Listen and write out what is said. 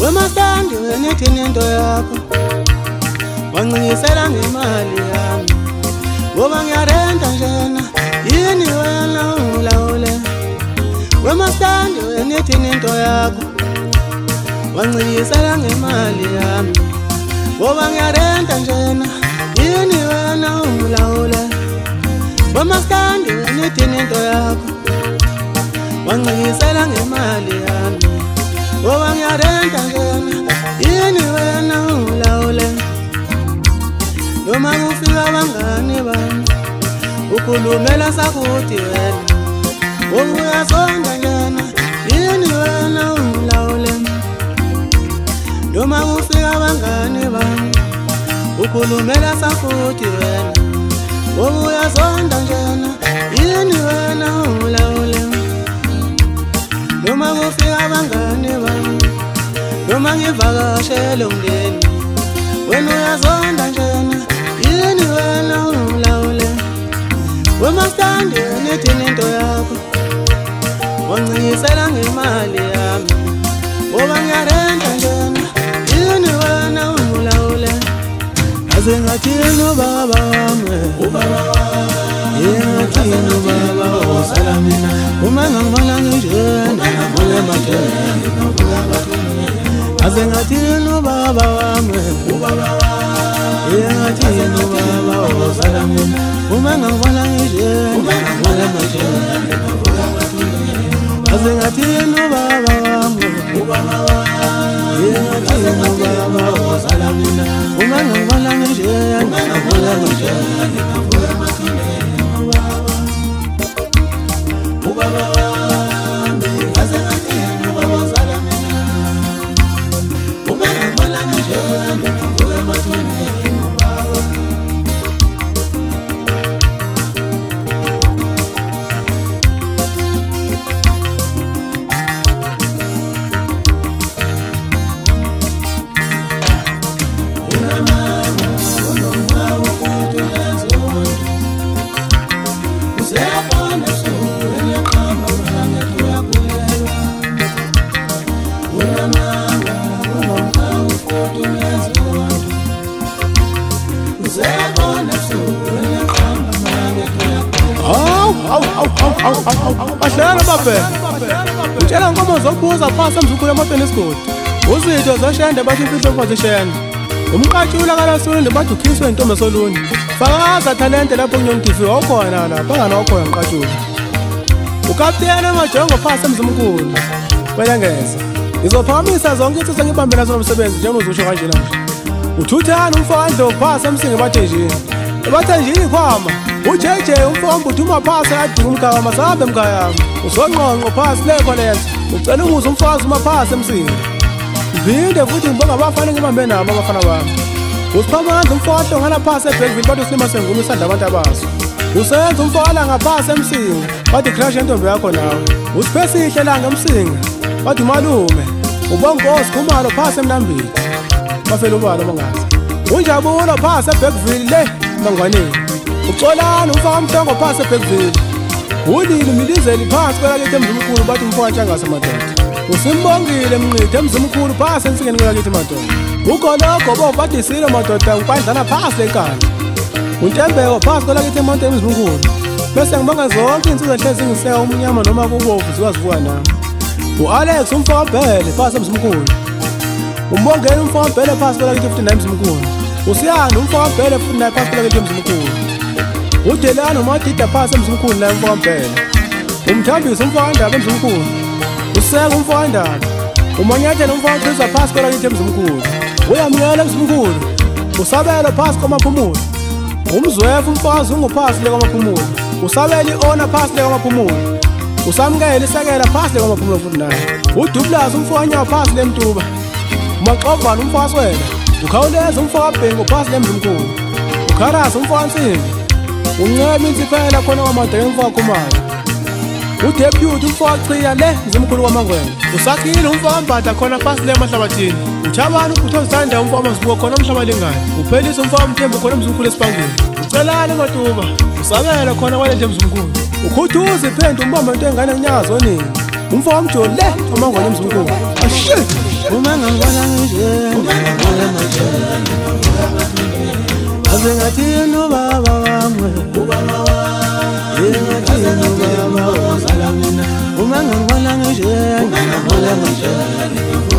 Wemasitandi wenithi nento yakho wancingisela ngemali yami ngoba ngiyarenta njena yini wena ungilawule. Wemasitandi wenithi nento yakho wancingisela ngemali yami ngoba ngiyarenta njena yini wena ungilawule. Wemasitandi wenithi nento yakho wancingisela ngemali yami ngoba ngiyarenta njena yini wena ungilawule. Noma kufika abangani bami ukhulumela sakuthi wena uyasonda njena yini wena ungilawule. Noma kufika abangani bami ukhulumela sakuthi wena uyasonda njena yini wena ungilawule. Noma kufika abangani bami noma ngivakashele umndeni wena uyasonda njena yini wena ungilawule. Wemasitandi wenithi nento yakho wancingisela ngemali yami ngoba ngiyarenta njena yini wena ungilawule. Aze ngathini ubaba wami ngathini ubaba osala mina uma ngangibona nginjena ngivule ematheni. Aze ngathini ubaba wami ngathini ubaba osala mina uma ngangibona nginjena ngivule ematheni. Aze ngathini ubaba wami ngathini ubaba osala mina uma ngangibona nginjena ngivule ematheni. Bahlala babe utshela nkomo zokuphuza phasa emzukhulu emotweni esigodi uzitho zoshende bathi imfihlo position umqatshula kalasuni bathi ukhiswe intombi soluni fakaza talente lapho kunyomdifi okhona la bangana okhona umqatshula ukapteni emajongo phasa emzimkhulu kwelengeza ngizophakamisa zonke ithi sengibambe nazo nomsebenzi njengoba uzusho kanje la uthuthana umfowandlo phasa emsinge bathe nje bathe nje ikhwama uJJ umfowambu uthuma phasa adinga umkhaya masahambe emkhaya uzonqonqo phasi lekho lenza ucela umuze umfazi uma phasa emsinge vinde futhi ngibonga abafana ngibambe nabo abafana bami usiphamandla umfowahlo ngala phasa eBlackville bathi usilima sengumi isandla abantu abazo usenza umfowala ngaphasa emsinge bathi crash entombi yakho nawe usiphesihle la ngemsinge bathi malume ubongosi khumalo phasa emnambili bafela ubalo bangazi unjabulo phasa eBlackville le mangwaneni uxolana umfaka umhlongo phasa eBlackville ulili milizeli phansi kwelakithi emzimkhulu bathi umfowatha ngasemadoda usimbongile mncithe emzimkhulu phasa ensingeni kwelakithi madoda ugologo bathi silo madoda ukwandlana phasi lenkani untembeko phasi kwelakithi emonteni emzimkhulu bese ngibonga zonke insizwa hle zingiseka umnyama noma kubovu zikwazivuka nami uAlex umfaka Bhele phasa emzimkhulu umbongela umfaka Bhele phasi kwelakithi 59 emzimkhulu usiyana umfaka Bhele futhi naye phasi kwelakithi emzimkhulu uDelano uMadida phasa emzimkhulu naye umfaka Bhele umthambisa umfaka Ndaba emzimkhulu useka umfaka Ndaba uMonyathela umfaka Qhiza phasi kwelakithi emzimkhulu uyamngela emzimkhulu usabelo phasi kwamaphumulo umzwefu umfazi unguphasi lekwamaphumulo usabela iona phasi lekwamaphumulo usamkela isekela phasi lekwamaphumulo futhi naye uDuplass umfowanya phasi lemtuba uMaxovana umfazi wena ukhawuleza umfaka Bhengu phasi lemzimkhulu uKharasa umfaka Nsimbi uncebe insiphela khona kwamadela umfaka Khumalo uDeputy umfaka Chiya le mzimkhulu kwaMangwenya usakhile umfaka Mbatha khona phasi lemahlabathini Uthabana uKhuthazithanda umfaka Mazibuko khona umhlabalingane uphelisa umfaka Mthembu khona mzimkhulu esipangeni ucelane Matuba usabela khona kwale nje mzimkhulu ukhuthuza iphenda umbamba into engane nyazo nini umfo wamjole amangwane emzukulu ashit uma ngangibona nje ngibona nje ave ngathi ubaba wami ngathi ubaba ozala mina uma ngangibona nje ngibona nje